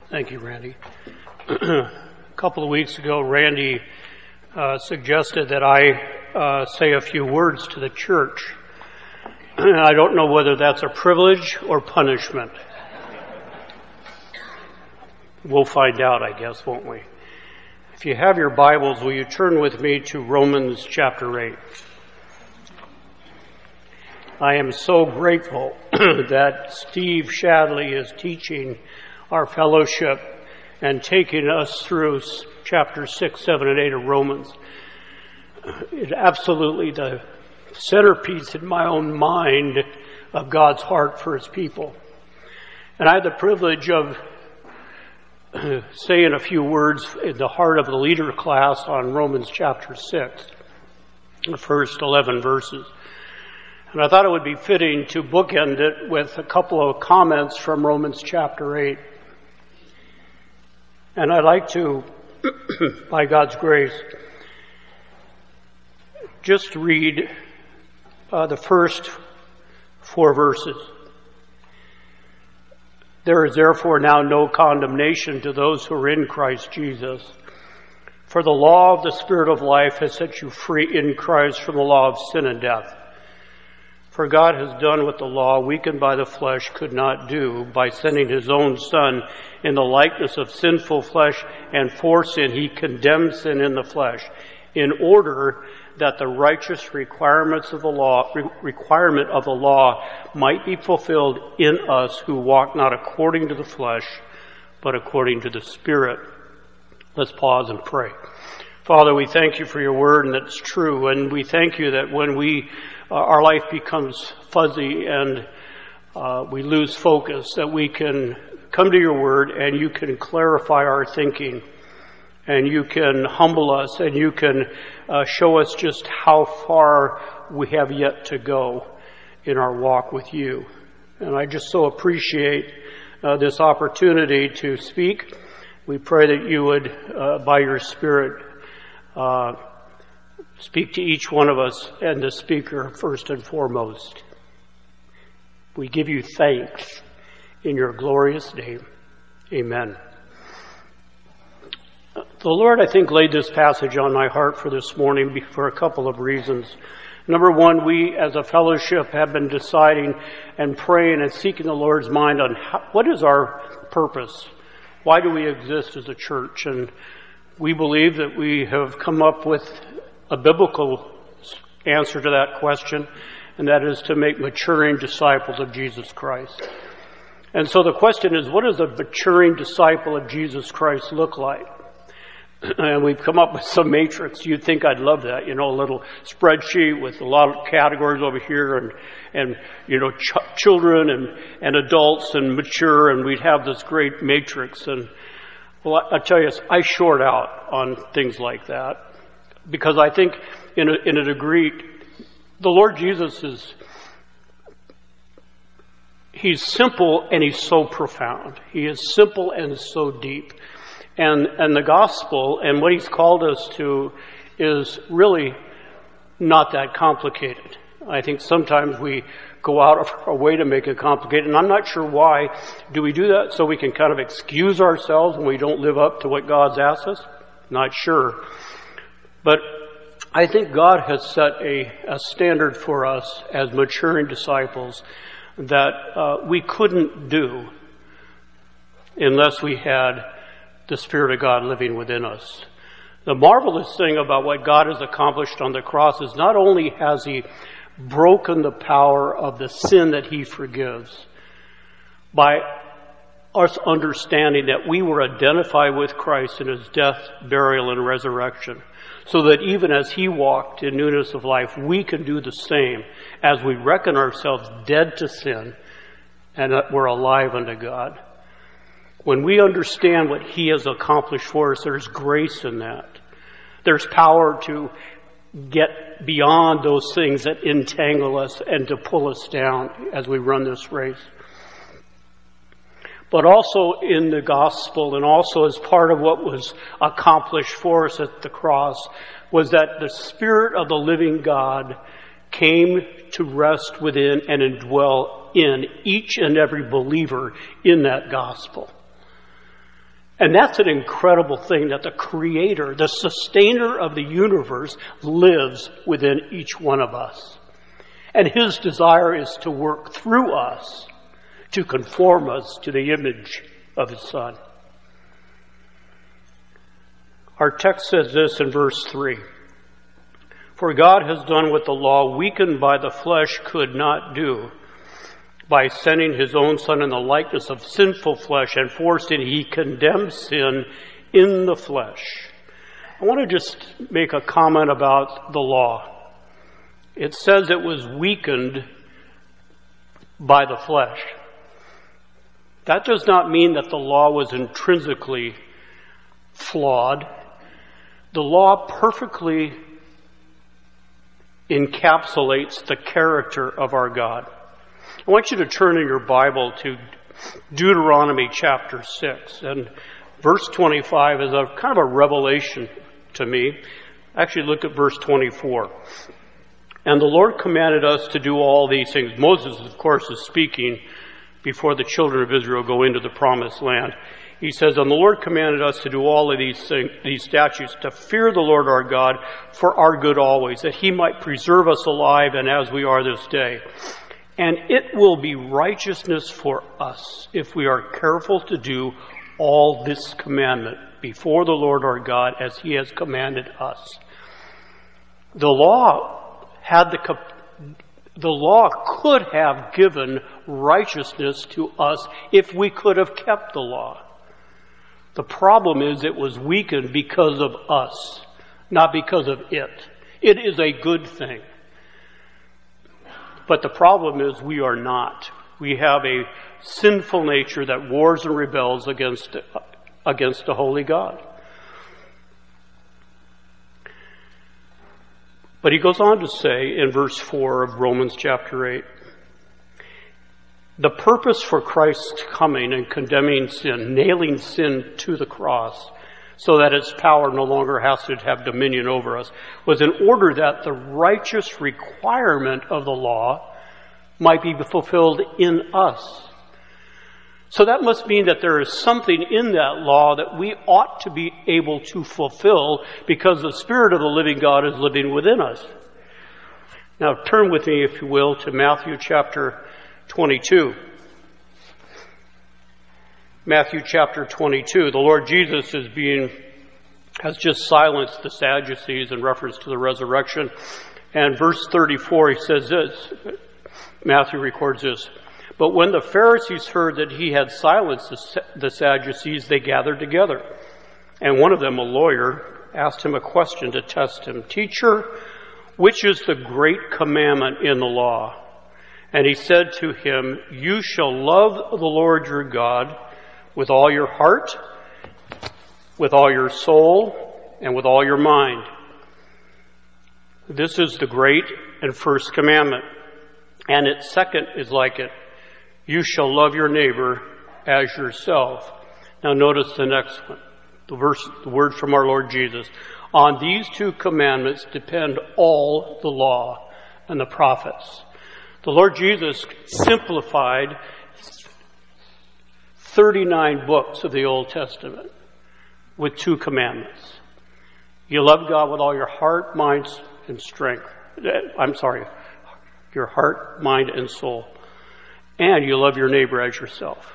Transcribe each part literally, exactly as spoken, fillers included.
Thank you, Randy. A couple of weeks ago, Randy uh, suggested that I uh, say a few words to the church. I don't know whether that's a privilege or punishment. We'll find out, I guess, won't we? If you have your Bibles, will you turn with me to Romans chapter eight? I am so grateful that Steve Shadley is teaching our fellowship and taking us through chapter six, seven, and eight of Romans. It's absolutely the centerpiece in my own mind of God's heart for His people. And I had the privilege of saying a few words in the heart of the leader class on Romans chapter six, the first eleven verses. And I thought it would be fitting to bookend it with a couple of comments from Romans chapter eight. And I'd like to, by God's grace, just read uh, the first four verses. There is therefore now no condemnation to those who are in Christ Jesus. For the law of the Spirit of life has set you free in Christ from the law of sin and death. For God has done what the law, weakened by the flesh, could not do by sending His own Son in the likeness of sinful flesh, and for sin He condemned sin in the flesh, in order that the righteous requirements of the law, re- requirement of the law might be fulfilled in us who walk not according to the flesh, but according to the Spirit. Let's pause and pray. Father, we thank You for Your word, and it's true, and we thank You that when we Uh, our life becomes fuzzy and uh, we lose focus, that we can come to Your word and You can clarify our thinking, and You can humble us, and You can uh, show us just how far we have yet to go in our walk with You. And I just so appreciate uh, this opportunity to speak. We pray that You would, uh, by Your Spirit, uh, speak to each one of us and the speaker first and foremost. We give You thanks in Your glorious name. Amen. The Lord, I think, laid this passage on my heart for this morning for a couple of reasons. Number one, we as a fellowship have been deciding and praying and seeking the Lord's mind on how, what is our purpose? Why do we exist as a church? And we believe that we have come up with a biblical answer to that question, and that is to make maturing disciples of Jesus Christ. And so the question is, what does a maturing disciple of Jesus Christ look like? And we've come up with some matrix. You'd think I'd love that, you know, a little spreadsheet with a lot of categories over here, and, and you know, ch- children and, and adults and mature, and we'd have this great matrix. And, well, I, I tell you, I short out on things like that. Because I think, in a, in a degree, the Lord Jesus is, He's simple and He's so profound. He is simple and so deep. And, and the gospel and what He's called us to is really not that complicated. I think sometimes we go out of our way to make it complicated, and I'm not sure why. Do we do that so we can kind of excuse ourselves when we don't live up to what God's asked us? Not sure. But I think God has set a, a standard for us as maturing disciples that uh, we couldn't do unless we had the Spirit of God living within us. The marvelous thing about what God has accomplished on the cross is not only has He broken the power of the sin that He forgives by us understanding that we were identified with Christ in His death, burial, and resurrection, so that even as He walked in newness of life, we can do the same as we reckon ourselves dead to sin and that we're alive unto God. When we understand what He has accomplished for us, there's grace in that. There's power to get beyond those things that entangle us and to pull us down as we run this race. But also in the gospel, and also as part of what was accomplished for us at the cross, was that the Spirit of the living God came to rest within and indwell in each and every believer in that gospel. And that's an incredible thing, that the Creator, the sustainer of the universe, lives within each one of us. And His desire is to work through us to conform us to the image of His Son. Our text says this in verse three. For God has done what the law, weakened by the flesh, could not do. By sending His own Son in the likeness of sinful flesh and for sin, He condemned sin in the flesh. I want to just make a comment about the law. It says it was weakened by the flesh. That does not mean that the law was intrinsically flawed. The law perfectly encapsulates the character of our God. I want you to turn in your Bible to Deuteronomy chapter six. And verse twenty-five is a kind of a revelation to me. Actually, look at verse twenty-four. And the Lord commanded us to do all these things. Moses, of course, is speaking before the children of Israel go into the promised land. He says, and the Lord commanded us to do all of these things, these statutes, to fear the Lord our God for our good always, that He might preserve us alive and as we are this day. And it will be righteousness for us if we are careful to do all this commandment before the Lord our God as He has commanded us. The law had the the law could have given righteousness to us if we could have kept the law. The problem is it was weakened because of us, not because of it. It is a good thing. But the problem is we are not. We have a sinful nature that wars and rebels against, against the holy God. But he goes on to say in verse four of Romans chapter eight, the purpose for Christ's coming and condemning sin, nailing sin to the cross, so that its power no longer has to have dominion over us, was in order that the righteous requirement of the law might be fulfilled in us. So that must mean that there is something in that law that we ought to be able to fulfill because the Spirit of the living God is living within us. Now turn with me, if you will, to Matthew chapter twenty-two. Matthew chapter twenty-two. The Lord Jesus is being, has just silenced the Sadducees in reference to the resurrection. And verse thirty-four, he says this, Matthew records this, but when the Pharisees heard that he had silenced the, the Sadducees, they gathered together. And one of them, a lawyer, asked him a question to test him. Teacher, which is the great commandment in the law? And he said to him, you shall love the Lord your God with all your heart, with all your soul, and with all your mind. This is the great and first commandment. And its second is like it. You shall love your neighbor as yourself. Now notice the next one. The verse, the word from our Lord Jesus. On these two commandments depend all the law and the prophets. The Lord Jesus simplified thirty-nine books of the Old Testament with two commandments. You love God with all your heart, mind, and strength. I'm sorry, your heart, mind, and soul. And you love your neighbor as yourself.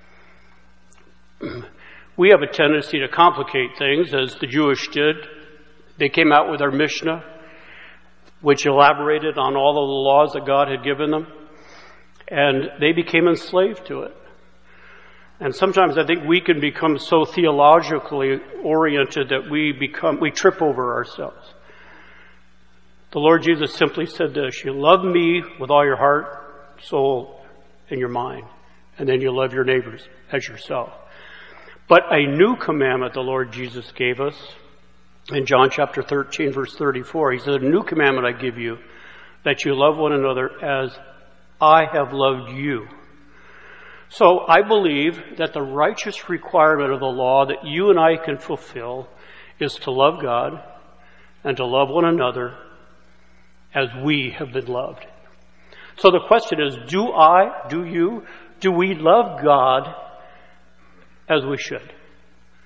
We have a tendency to complicate things, as the Jewish did. They came out with their Mishnah, which elaborated on all of the laws that God had given them, and they became enslaved to it. And sometimes I think we can become so theologically oriented that we become we trip over ourselves. The Lord Jesus simply said this, you love me with all your heart, soul, and your mind, and then you love your neighbors as yourself. But a new commandment the Lord Jesus gave us in John chapter thirteen, verse thirty-four. He said, a new commandment I give you, that you love one another as I have loved you. So I believe that the righteous requirement of the law that you and I can fulfill is to love God and to love one another as we have been loved. So the question is, do I, do you, do we love God as we should?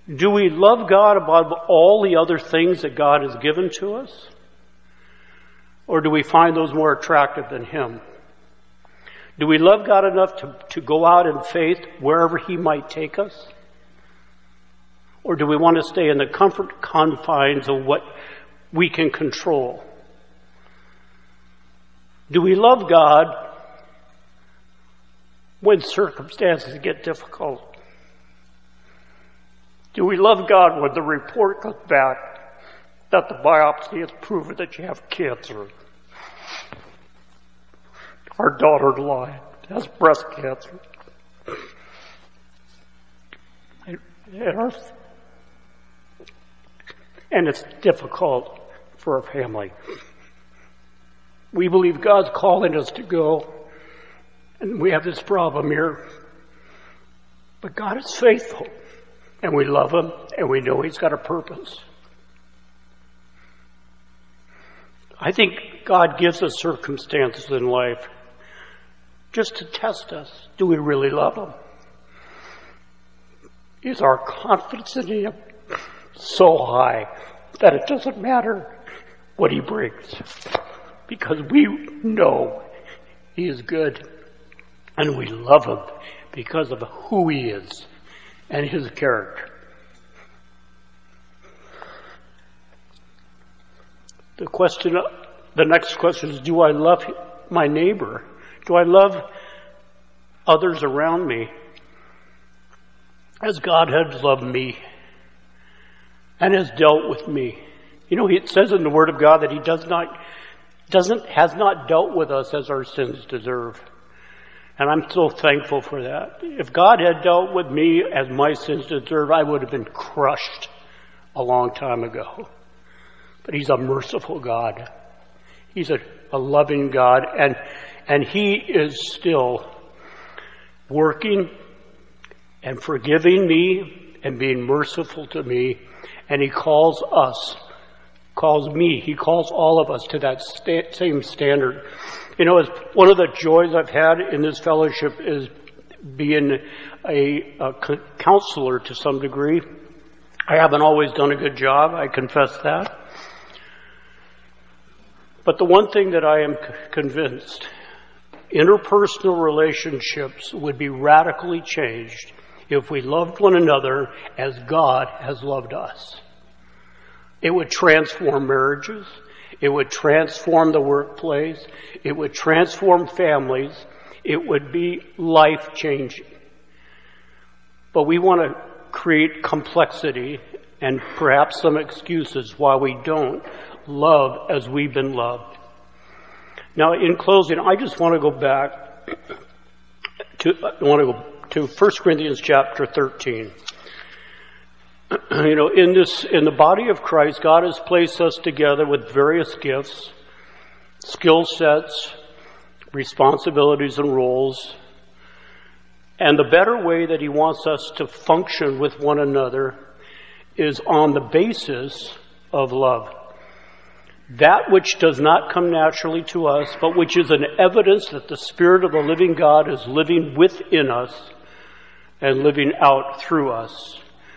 Do we love God above all the other things that God has given to us? Or do we find those more attractive than Him? Do we love God enough to, to go out in faith wherever He might take us? Or do we want to stay in the comfort confines of what we can control? Do we love God when circumstances get difficult? Do we love God when the report comes back that the biopsy has proven that you have cancer? Our daughter-in-law has breast cancer. And, our, and it's difficult for our family. We believe God's calling us to go, and we have this problem here. But God is faithful, and we love Him, and we know He's got a purpose. I think God gives us circumstances in life just to test us. Do we really love Him? Is our confidence in Him so high that it doesn't matter what He brings? Because we know He is good, and we love Him because of who He is and His character. The question, the next question is, do I love my neighbor? Do I love others around me as God has loved me and has dealt with me? You know, it says in the Word of God that He does not, doesn't, has not dealt with us as our sins deserve. And I'm so thankful for that. If God had dealt with me as my sins deserve, I would have been crushed a long time ago. But He's a merciful God. He's a, a loving God, and and He is still working and forgiving me and being merciful to me. And He calls us, calls me, He calls all of us to that sta- same standard. You know, as one of the joys I've had in this fellowship is being a, a counselor to some degree. I haven't always done a good job, I confess that. But the one thing that I am convinced, interpersonal relationships would be radically changed if we loved one another as God has loved us. It would transform marriages. It would transform the workplace. It would transform families. It would be life-changing. But we want to create complexity and perhaps some excuses why we don't love as we've been loved. Now, in closing, I just want to go back to, I want to go to First Corinthians chapter thirteen. You know, in this, in the body of Christ, God has placed us together with various gifts, skill sets, responsibilities, and roles. And the better way that He wants us to function with one another is on the basis of love. That which does not come naturally to us, but which is an evidence that the Spirit of the living God is living within us and living out through us.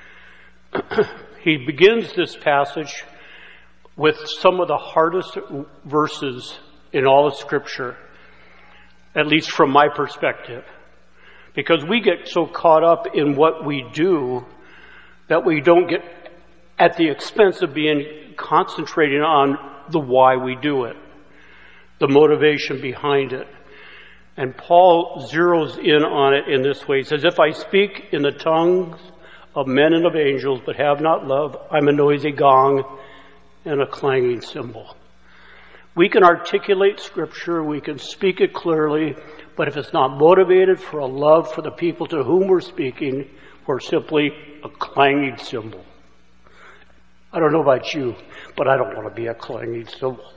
He begins this passage with some of the hardest verses in all of Scripture, at least from my perspective, because we get so caught up in what we do that we don't get at the expense of being concentrating on the why we do it, the motivation behind it. And Paul zeroes in on it in this way. He says, if I speak in the tongues of men and of angels, but have not love, I'm a noisy gong and a clanging cymbal. We can articulate Scripture, we can speak it clearly, but if it's not motivated for a love for the people to whom we're speaking, we're simply a clanging cymbal. I don't know about you, but I don't want to be a clanging cymbal.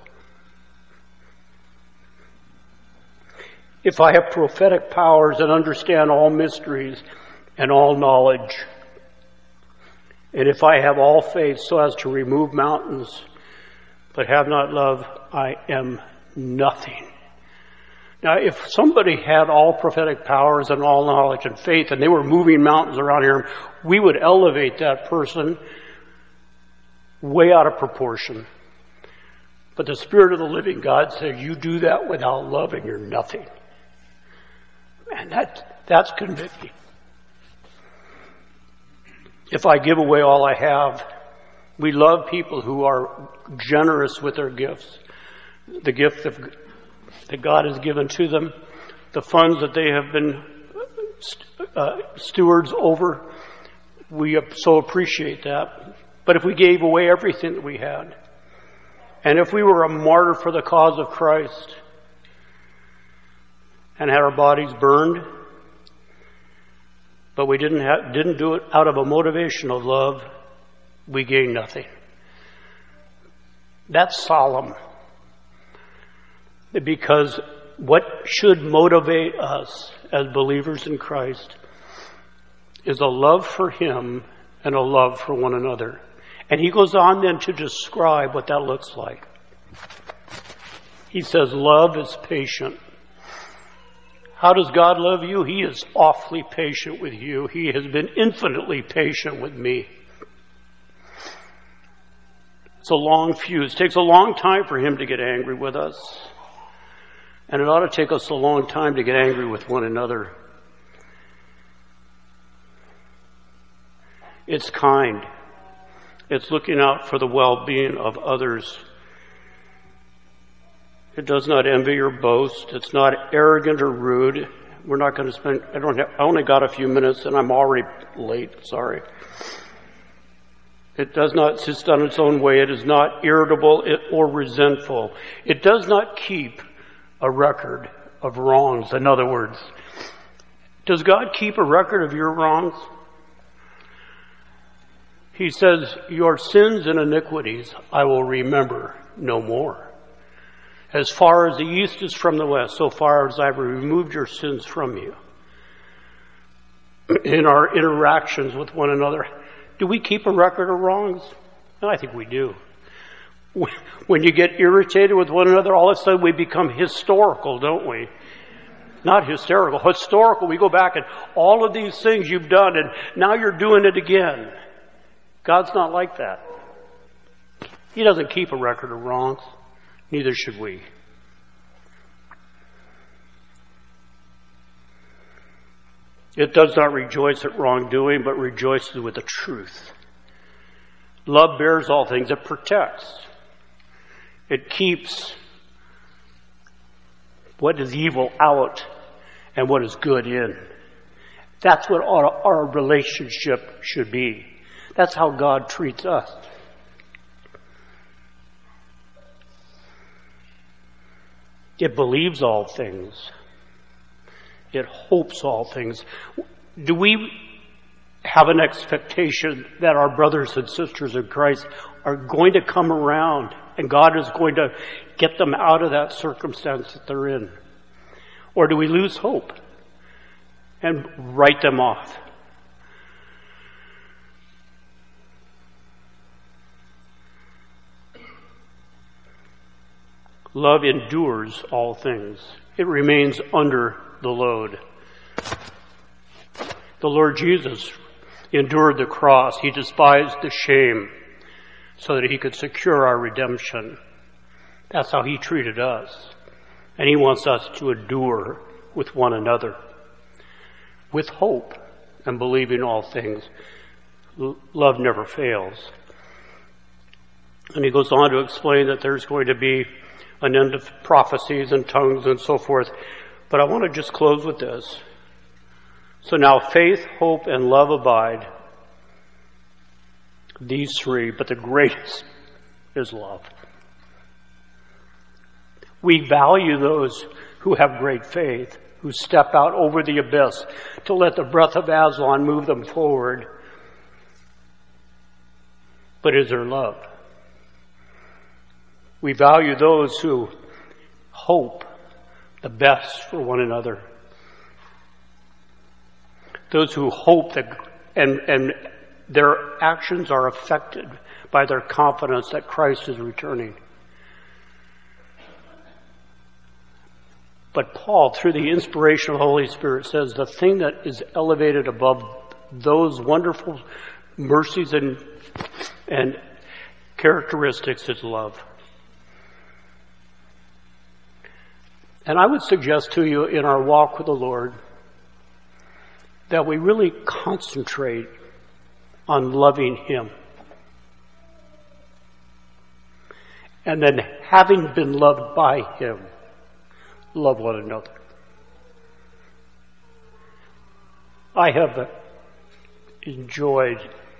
If I have prophetic powers and understand all mysteries and all knowledge, and if I have all faith so as to remove mountains, but have not love, I am nothing. Now, if somebody had all prophetic powers and all knowledge and faith, and they were moving mountains around here, we would elevate that person way out of proportion. But the Spirit of the living God says, you do that without love and you're nothing. And that, that's convicting. If I give away all I have, we love people who are generous with their gifts. The gift of, that God has given to them, the funds that they have been uh, stewards over, we so appreciate that. But if we gave away everything that we had, and if we were a martyr for the cause of Christ and had our bodies burned, but we didn't have, didn't do it out of a motivation of love, we gain nothing. That's solemn. Because what should motivate us as believers in Christ is a love for Him and a love for one another. And he goes on then to describe what that looks like. He says, love is patient. How does God love you? He is awfully patient with you. He has been infinitely patient with me. It's a long fuse. It takes a long time for Him to get angry with us. And it ought to take us a long time to get angry with one another. It's kind. It's looking out for the well-being of others. It does not envy or boast. It's not arrogant or rude. We're not going to spend, I don't have, I only got a few minutes and I'm already late. Sorry. It does not insist on its own way. It is not irritable or resentful. It does not keep a record of wrongs. In other words, does God keep a record of your wrongs? He says, your sins and iniquities I will remember no more. As far as the east is from the west, so far as I've removed your sins from you. In our interactions with one another, do we keep a record of wrongs? No, I think we do. When you get irritated with one another, all of a sudden we become historical, don't we? Not hysterical, historical. We go back and all of these things you've done and now you're doing it again. God's not like that. He doesn't keep a record of wrongs. Neither should we. It does not rejoice at wrongdoing, but rejoices with the truth. Love bears all things. It protects. It keeps what is evil out and what is good in. That's what our, our relationship should be. That's how God treats us. It believes all things. It hopes all things. Do we have an expectation that our brothers and sisters in Christ are going to come around and God is going to get them out of that circumstance that they're in? Or do we lose hope and write them off? Love endures all things. It remains under the load. The Lord Jesus endured the cross. He despised the shame so that He could secure our redemption. That's how He treated us. And He wants us to endure with one another, with hope and believing all things. L- love never fails. And He goes on to explain that there's going to be an end of prophecies and tongues and so forth. But I want to just close with this. So now faith, hope, and love abide. These three, but the greatest is love. We value those who have great faith, who step out over the abyss to let the breath of Aslan move them forward. But is there love? We value those who hope the best for one another. Those who hope that, and, and their actions are affected by their confidence that Christ is returning. But Paul, through the inspiration of the Holy Spirit, says the thing that is elevated above those wonderful mercies and, and characteristics is love. And I would suggest to you in our walk with the Lord that we really concentrate on loving Him. And then, having been loved by Him, love one another. I have enjoyed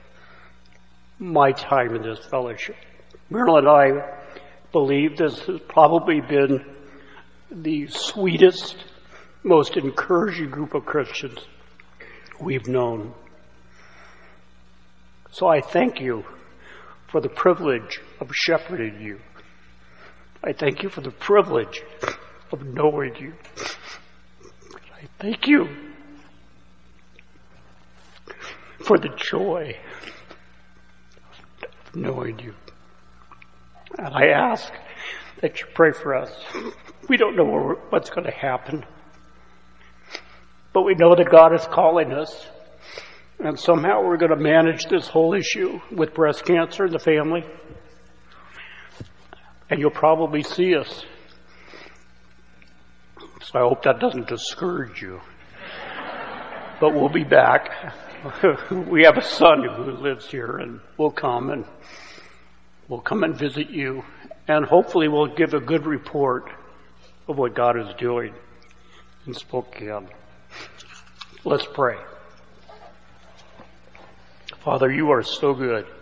my time in this fellowship. Marilyn and I believe this has probably been the sweetest, most encouraging group of Christians we've known. So I thank you for the privilege of shepherding you. I thank you for the privilege of knowing you. I thank you for the joy of knowing you. And I ask that you pray for us. We don't know what's going to happen, but we know that God is calling us, and somehow we're going to manage this whole issue with breast cancer in the family. And you'll probably see us. So I hope that doesn't discourage you. But we'll be back. We have a son who lives here, and we'll come and we'll come and visit you. And hopefully we'll give a good report of what God is doing in Spokane. Let's pray. Father, you are so good.